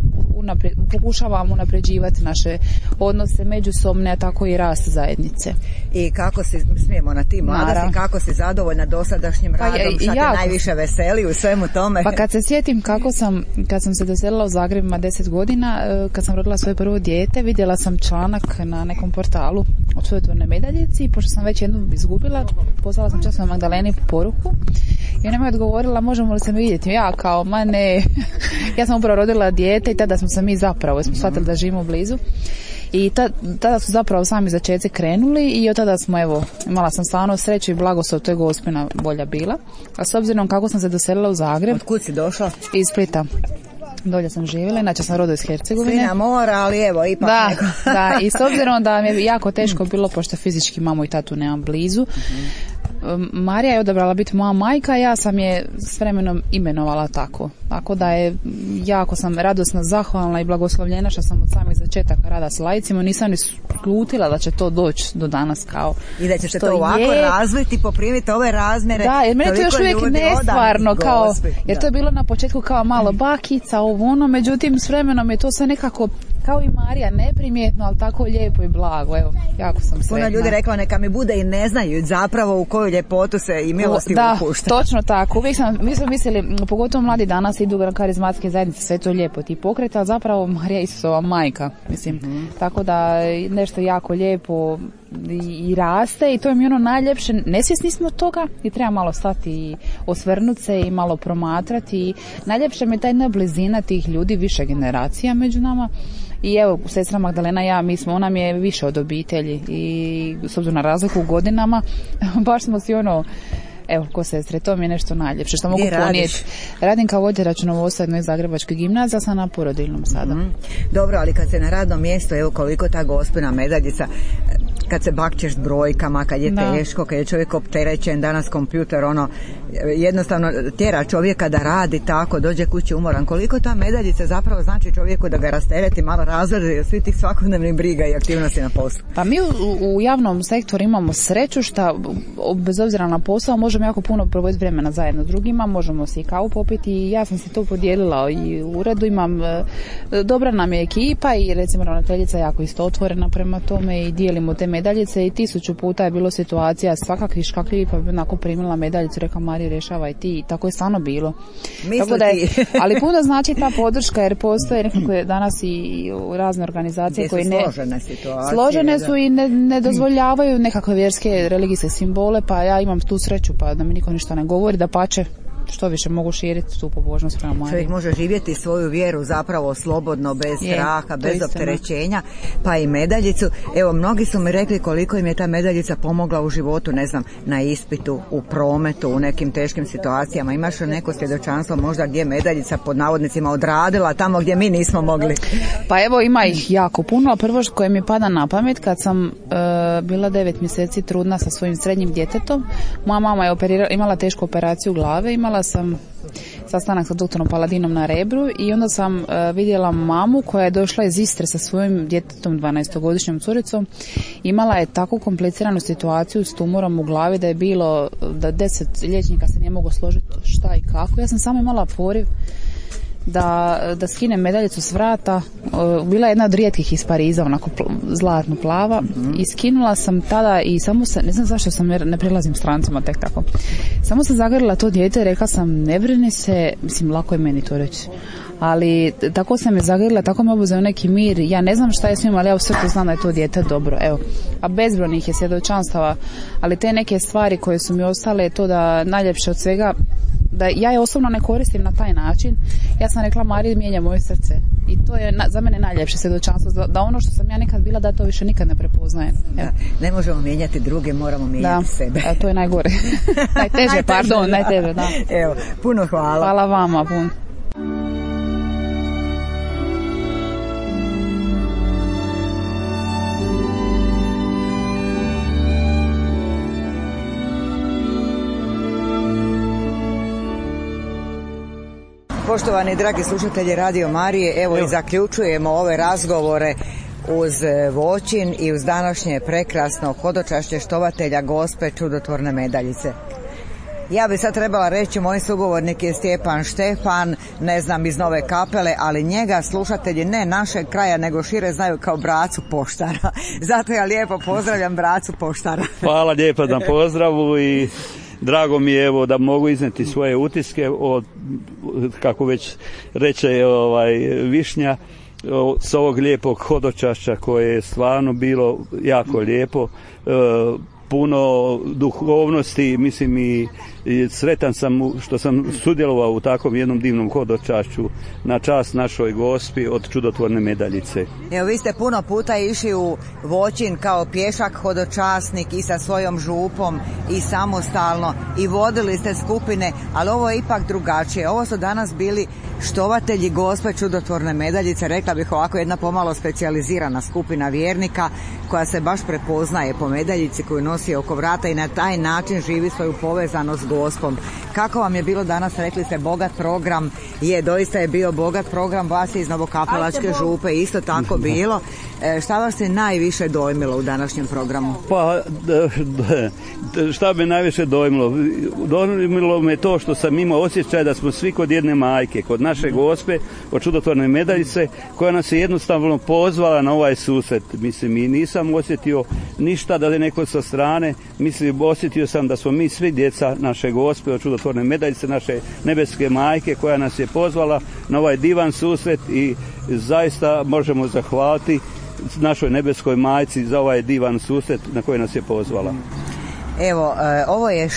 pokušavamo unapređivati naše odnose međusobne, a tako i rast zajednice. I kako si, smijemo na ti mladosti, kako si zadovoljna dosadašnjim radom, šta te najviše veseli u svemu tome? Pa kad se sjetim kad sam se doselila u Zagreb ima 10 godina, kad sam rodila svoje prvo dijete, vidjela sam članak na nekom portalu o čudotvornoj medaljici i pošto sam već jednu izgubila, poslala sam časno Magdaleni poruku i ona mi je odgovorila, možemo li se mi vidjeti? Ja kao, ma ne, ja sam upravo rodila dijete i tada smo se mi zapravo, smo shvatili da živimo blizu i tada su zapravo sami začeci krenuli i od tada smo, imala sam stvarno sreću i blagoslov, to je Gospina volja bila, a s obzirom kako sam se doselila u Zagreb. Od kud si došla? Iz Splita. Dolje sam živjela, inače sam rodila iz Hercegovine. Svi na mora, ali ipak neko. Da, i s obzirom da mi je jako teško bilo, pošto fizički mamu i tatu nemam blizu, Marija je odabrala biti moja majka, ja sam je s vremenom imenovala tako. Tako da je, jako sam radosna, zahvalna i blagoslovljena što sam od samih začetaka rada s laicima, nisam ni slutila da će to doći do danas kao. I da će se to ovako razviti, poprimiti ove razmjere. Da, jer mene to još uvijek nestvarno, jer to je bilo na početku kao malo bakica, međutim s vremenom je to sve nekako kao i Marija, neprimjetno, ali tako lijepo i blago. Evo, jako sam sretna. Puno ljudi rekla neka mi bude i ne znaju zapravo u koju ljepotu se i milosti upušta. Da, točno tako. Uvijek mi smo mislili, pogotovo mladi danas idu na karizmatske zajednice, sve to lijepo ti pokreta, ali zapravo Marija Isusova majka, mislim. Tako da nešto jako lijepo i raste i to je mi najljepše. Nesvjesni smo toga i treba malo stati i osvrnuti se i malo promatrati. I najljepše mi je ta jedna blizina tih ljudi, više generacija među nama. I evo, sestra Magdalena i ja, ona mi je više od obitelji i s obzirom na razliku u godinama, baš smo si evo, ko sestre, to mi je nešto najljepše što mogu ponijeti. Radim kao voditelj računovodstva jednoj zagrebačkoj gimnaziji, sam na porodilnom sada. Dobro, ali kad se na radnom mjestu, evo koliko ta Gospina medaljica, kad se bakćeš brojkama, kad je teško, kad je čovjek opterećen, danas kompjuter jednostavno tjera čovjeka da radi tako, dođe kući umoran. Koliko ta medaljica zapravo znači čovjeku da ga rastereti, malo razredi od svih tih svakodnevnih briga i aktivnosti na poslu? Pa mi u javnom sektoru imamo sreću što bez obzira na posao možemo jako puno provoditi vremena zajedno s drugima, možemo se i kavu popiti i ja sam se to podijelila i u uredu imam, dobra nam je ekipa i recimo ravnateljica jako isto otvorena prema tome i dijelimo te medaljice i 1000 puta je bilo situacija svakakvi škakljivi pa bi onako primila medaljicu, rekla Marija rješavaj ti i tako je stvarno bilo. Tako da je, ali puno znači ta podrška jer postoje nekako danas i razne organizacije koje složene su i ne dozvoljavaju nekakve vjerske religijske simbole, pa ja imam tu sreću pa da mi niko ništa ne govori, da pače što više mogu širiti tu pobožnost prema Mariji. Čovjek može živjeti svoju vjeru zapravo slobodno, bez straha, bez opterećenja, pa i medaljicu. Evo, mnogi su mi rekli koliko im je ta medaljica pomogla u životu, ne znam, na ispitu, u prometu, u nekim teškim situacijama. Imaš li neko svjedočanstvo možda gdje medaljica pod navodnicima odradila tamo gdje mi nismo mogli? Pa evo, ima ih jako puno, a prvo koje mi pada na pamet kad sam bila 9 mjeseci trudna sa svojim srednjim djetetom, moja mama je imala tešku operaciju glave, imala sam sastanak sa doktorom Paladinom na Rebru i onda sam vidjela mamu koja je došla iz Istre sa svojim djetetom, 12-godišnjom curicom. Imala je tako kompliciranu situaciju s tumorom u glavi da je bilo da 10 liječnika se nije moglo složiti šta i kako. Ja sam samo imala poriv da skinem medaljicu s vrata. Bila je jedna od rijetkih iz Pariza, onako zlatno plava, i skinula sam tada i samo se, ne znam zašto sam ne prilazim strancima tek tako, samo sam zagrlila to dijete i rekla sam ne brini se, mislim lako je meni to reći, ali tako sam je zagrlila, tako me obuzeo neki mir, ja ne znam šta je s njim, ali ja u srcu znam da je to dijete dobro, evo. A bezbrojnih je svjedočanstava, ali te neke stvari koje su mi ostale, to da najljepše od svega, da ja je osobno ne koristim na taj način, ja sam rekla Mariji mijenja moje srce i to je za mene najljepše svjedočanstvo, da ono što sam ja nekad bila da to više nikad ne prepoznajem. Ne možemo mijenjati druge, moramo mijenjati sebe. To je najgore. najteže, da. Evo, puno hvala. Hvala vama, puno. Poštovani dragi slušatelji Radio Marije, evo i zaključujemo ove razgovore uz Voćin i uz današnje prekrasno hodočašće štovatelja Gospe čudotvorne medaljice. Ja bi sad trebala reći, moj sugovornik je Stjepan Štefan, ne znam iz Nove Kapele, ali njega slušatelji ne našeg kraja nego šire znaju kao Bracu Poštara. Zato ja lijepo pozdravljam Bracu Poštara. Hvala lijepo na pozdravu i drago mi je evo da mogu izneti svoje utiske od, kako već reče Višnja, s ovog lijepog hodočašća koje je stvarno bilo jako lijepo, puno duhovnosti, mislim i sretan sam što sam sudjelovao u takvom jednom divnom hodočašću na čast našoj Gospi od čudotvorne medaljice. Evo, vi ste puno puta išli u Voćin kao pješak hodočasnik i sa svojom župom i samostalno i vodili ste skupine, ali ovo je ipak drugačije. Ovo su danas bili štovatelji Gospe čudotvorne medaljice, rekla bih ovako jedna pomalo specijalizirana skupina vjernika koja se baš prepoznaje po medaljici koju nosi oko vrata i na taj način živi svoju povezanost s Gospom. Kako vam je bilo danas, rekli ste bogat program, doista je bio bogat program, vas je iz Novokapelačke župe isto tako bilo. Šta vas je najviše dojmilo u današnjem programu? Pa, šta me najviše dojmilo? Dojmilo me to što sam imao osjećaj da smo svi kod jedne majke, kod naše Gospe, od čudotvorne medaljice, koja nas je jednostavno pozvala na ovaj susret. Mislim, i nisam osjetio ništa da je neko sa strane, mislim, osjetio sam da smo mi svi djeca naše Gospe od čudotvorne medaljice, naše nebeske majke, koja nas je pozvala na ovaj divan susret i zaista možemo zahvaliti našoj nebeskoj majci za ovaj divan susret na koji nas je pozvala. Evo, ovo je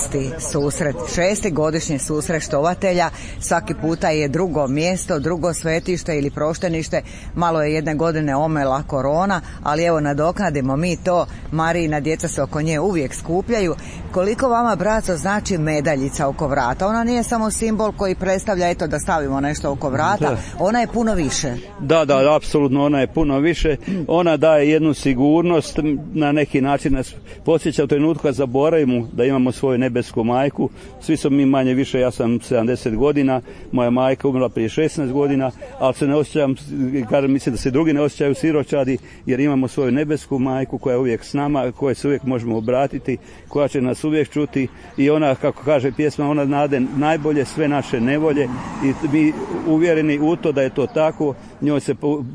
6. godišnji susret štovatelja. Svaki puta je drugo mjesto, drugo svetište ili proštenište. Malo je jedne godine omela korona, ali evo nadoknadimo mi to. Marijina djeca se oko nje uvijek skupljaju. Koliko vama, braco, znači medaljica oko vrata? Ona nije samo simbol koji predstavlja eto da stavimo nešto oko vrata, ona je puno više. Da, apsolutno ona je puno više. Ona daje jednu sigurnost, na neki način nas podsjeća u trenutku kad zaboravimo da imamo svoju nebesku majku. Svi smo mi manje više, ja sam 70 godina, moja majka umrla prije 16 godina, ali se ne osjećam, mislim da se drugi ne osjećaju siročadi, jer imamo svoju nebesku majku koja je uvijek s nama, koje se uvijek možemo obratiti, koja će nas uvijek čuti i ona, kako kaže pjesma, ona nade najbolje sve naše nevolje i mi uvjereni u to da je to tako, njoj se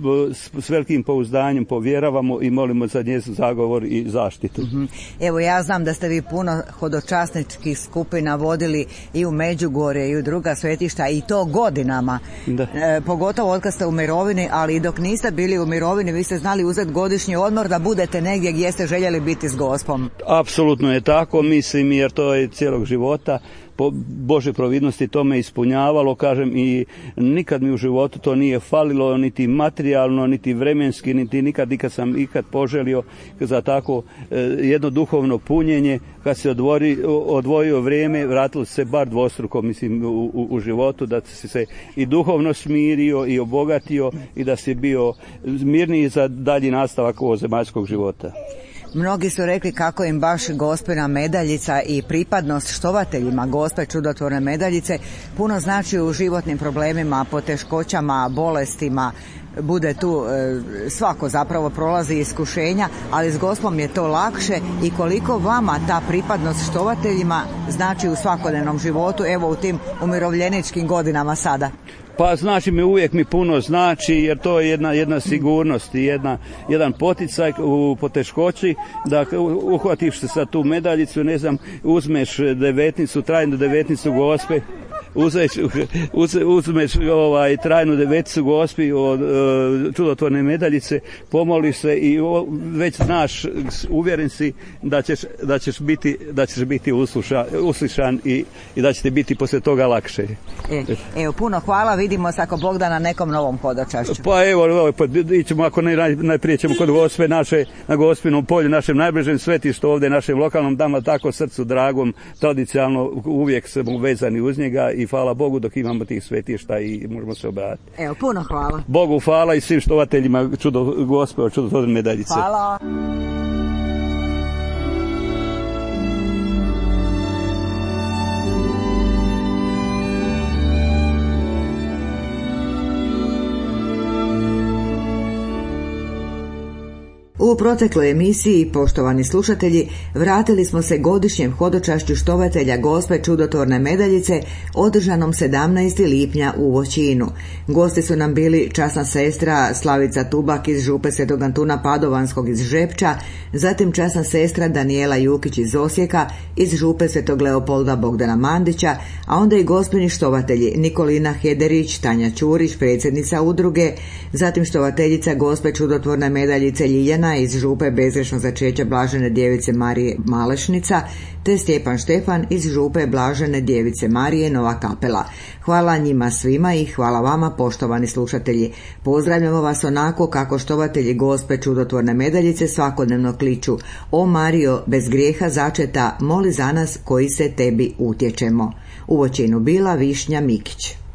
s velikim pouzdanjem povjeravamo i molimo za njezin zagovor i zaštitu. Evo, ja znam da ste vi puno hodočasničkih skupina vodili i u Međugorje i u druga svetišta i to godinama. Pogotovo od kad ste u mirovini, ali i dok niste bili u mirovini vi ste znali uzeti godišnji odmor da budete negdje gdje ste željeli biti s Gospom. Apsolutno je tako, mislim, jer to je cijelog života. Po Božoj providnosti to me ispunjavalo, kažem, i nikad mi u životu to nije falilo, niti materijalno, niti vremenski, niti nikad sam poželio za tako jedno duhovno punjenje. Kad se odvojio vrijeme, vratilo se bar dvostruko, mislim, u životu, da si se i duhovno smirio i obogatio i da si bio mirniji za dalji nastavak ovog zemaljskog života. Mnogi su rekli kako im baš Gospina medaljica i pripadnost štovateljima Gospe čudotvorne medaljice puno znači u životnim problemima, poteškoćama, bolestima. Bude tu, svako zapravo prolazi iskušenja, ali s Gospom je to lakše. I koliko vama ta pripadnost štovateljima znači u svakodnevnom životu, evo u tim umirovljeničkim godinama sada? Pa znači uvijek mi puno znači, jer to je jedna sigurnost i jedan poticaj u poteškoći, da uhvatiš se sa tu medaljicu, ne znam, uzmeš devetnicu, trajnu devetnicu Gospe, uzmeš trajnu deveticu Gospi od čudotvorne medaljice, pomoliš se i već znaš, uvjeren si da ćeš biti uslišan i da će ti biti poslije toga lakše. Evo, puno hvala, vidimo se ako Bog da na nekom novom hodočašću. Pa evo, ićemo, ako najprije ćemo kod Gospe naše, na Gospinom polju, našem najbližem svetištu ovdje, našem lokalnom, dama tako srcu dragom, tradicionalno uvijek smo vezani uz njega i hvala Bogu dok imamo tih svetišta i možemo se obratiti. Evo, puno hvala. Bogu hvala i svim štovateljima Gospe čudotvorne medaljice. Hvala. U protekloj emisiji, poštovani slušatelji, vratili smo se godišnjem hodočašću štovatelja Gospe čudotvorne medaljice održanom 17. lipnja u Voćinu. Gosti su nam bili časna sestra Slavica Tubak iz župe Svetog Antuna Padovanskog iz Žepča, zatim časna sestra Danijela Jukić iz Osijeka, iz župe Svetog Leopolda Bogdana Mandića, a onda i gospini štovatelji Nikolina Hederić, Tanja Ćurić, predsjednica udruge, zatim štovateljica Gospe čudotvorne medaljice Ljiljana iz župe Bezgrešnog začeća Blažene djevice Marije Malešnica, te Stjepan Štefan iz župe Blažene djevice Marije Nova Kapela. Hvala njima svima i hvala vama, poštovani slušatelji. Pozdravljamo vas onako kako štovatelji Gospe čudotvorne medaljice svakodnevno kliču: O Marijo, bez grijeha začeta, moli za nas koji se tebi utječemo. U Voćinu bila Višnja Mikić.